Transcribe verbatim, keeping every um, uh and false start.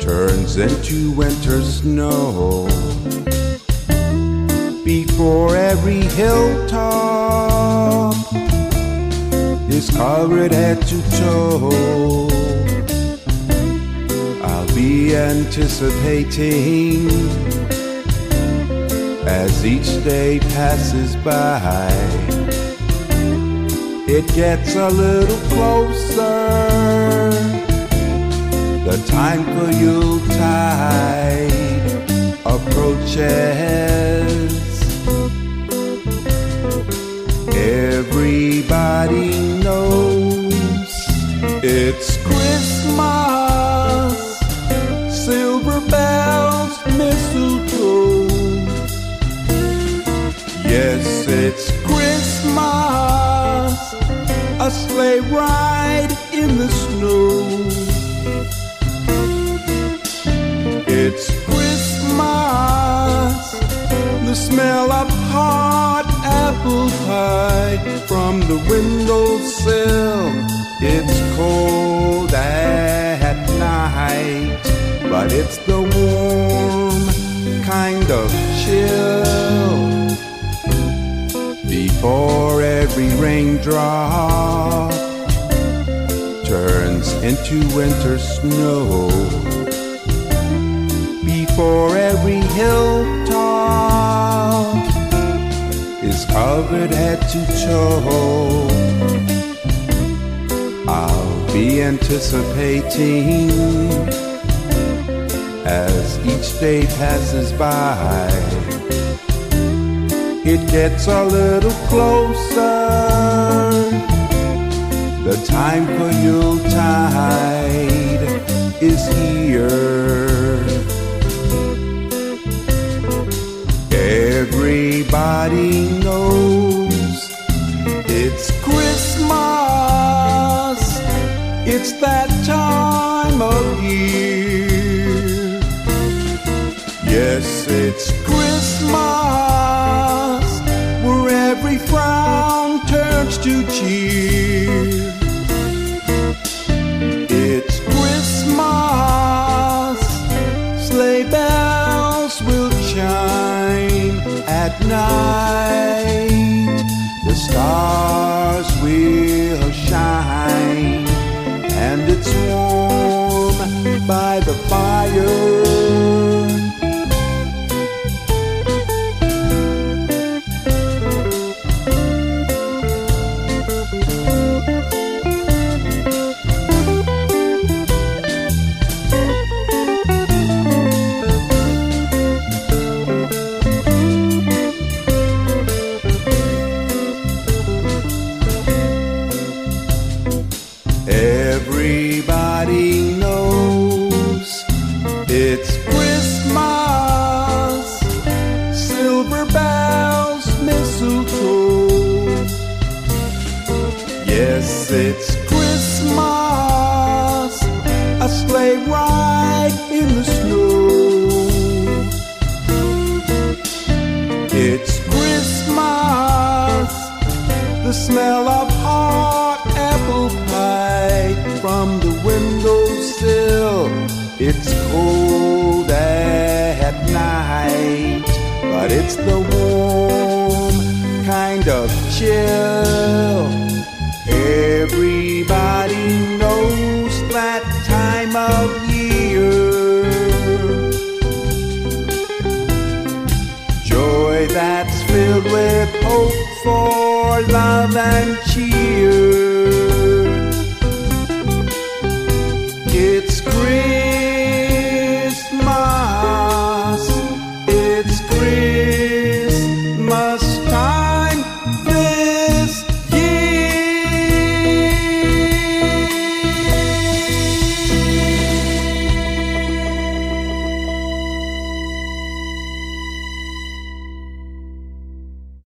turns into winter snow. Before every hilltop is covered head to toe, I'll be anticipating as each day passes by. It gets a little closer, the time for Yuletide approaches. Everybody knows it's Christmas, silver bells, mistletoe. Yes, it's Christmas, a sleigh ride in the snow. It's Christmas, the smell of hot apple pie from the windowsill. It's cold at night, but it's the warm kind of chill. Before every raindrop turns into winter snow, before every hilltop is covered head to toe, I'll be anticipating as each day passes by. It gets a little closer, the time for Yuletide is here. Everybody knows it's Christmas, it's that time of year. Yes, it's Christmas, where every frown turns to cheer. It's Christmas, sleigh bells will chime at night, the stars will shine, and it's warm by the fire. Everybody knows it's Christmas, silver bells, mistletoe. Yes, it's Christmas, a sleigh ride in the snow. It's Christmas, the smell of hot apple pie from the windowsill. It's cold at night, but it's the warm kind of chill. Everybody knows that time of year. Joy that's filled with hope for love and cheer.